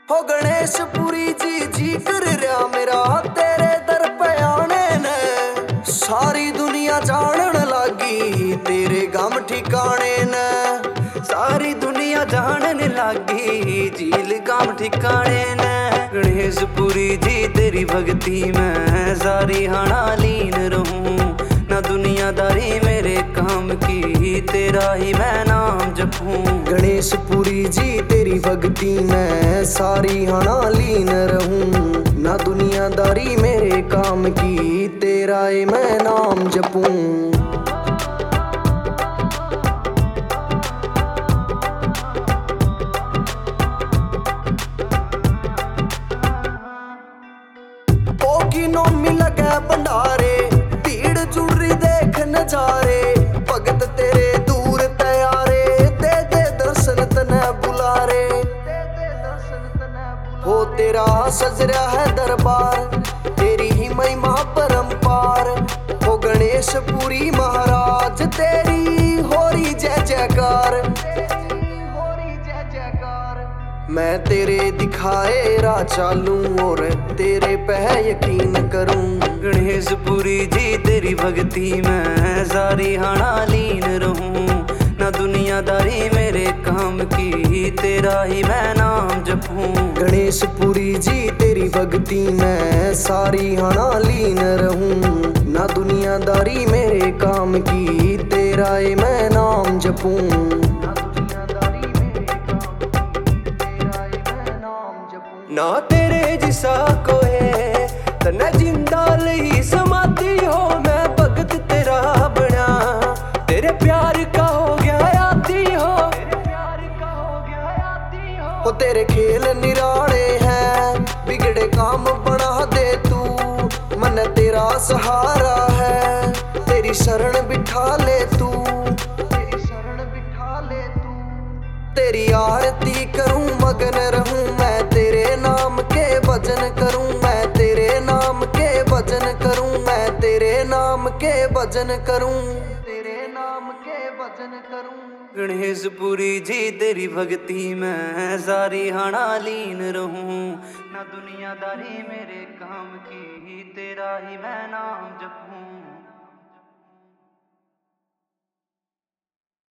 हो गणेशपुरी जी कर रहा मेरा तेरे दर पे आने ने। सारी दुनिया जानन लागी तेरे गम ठिकाने ने। सारी दुनिया जानन लागी झील गम ठिकाने ने। गणेशपुरी जी तेरी भक्ति में सारी हाना लीन रहूं। ना दुनियादारी मेरे काम की तेरा ही मैं नाम जपूं। गणेशपुरी जी तेरी भक्ति में सारी हाना लीन रहूं। ना दुनियादारी मेरे काम की तेरा ही मैं नाम जपूं। नो मिल गए भंडारे भीड़ जुड़ रही देख नजारे। भगत तेरे दूर तैयारे दे दे दर्शन तने बुलारे। हो तेरा सज रहा है दरबार तेरी ही महिमा परंपार। हो गणेशपुरी महाराज तेरी हो रही जय जयकार। मैं तेरे दिखाए राह चालूं और तेरे पे यकीन करूं। गणेशपुरी जी तेरी भक्ति में सारी हाना लीन रहूं। ना दुनियादारी मेरे काम की तेरा ही मैं नाम जपूं। गणेशपुरी जी तेरी भक्ति में सारी हाना लीन रहूं। ना दुनियादारी मेरे काम की तेरा ही मैं नाम जपूं। ना तेरे जिसा कोई तन्ने जिंदा लई समाधि हो। मैं भगत तेरा बना तेरे प्यार का हो गया आदी हो। हो तेरे खेल निराले हैं बिगड़े काम बना दे तू। मन तेरा सहारा है तेरी शरण बिठा ले तू। तेरी आरती करूं मगन रहूं मैं तेरे नाम के भजन करूं। मैं तेरे नाम के भजन करूं। मैं तेरे नाम के भजन करूं। तेरे नाम के भजन करूं। गणेशपुरी जी तेरी भक्ति में सारी हाना लीन रहूं। ना दुनियादारी मेरे काम की तेरा ही मैं नाम जपूं।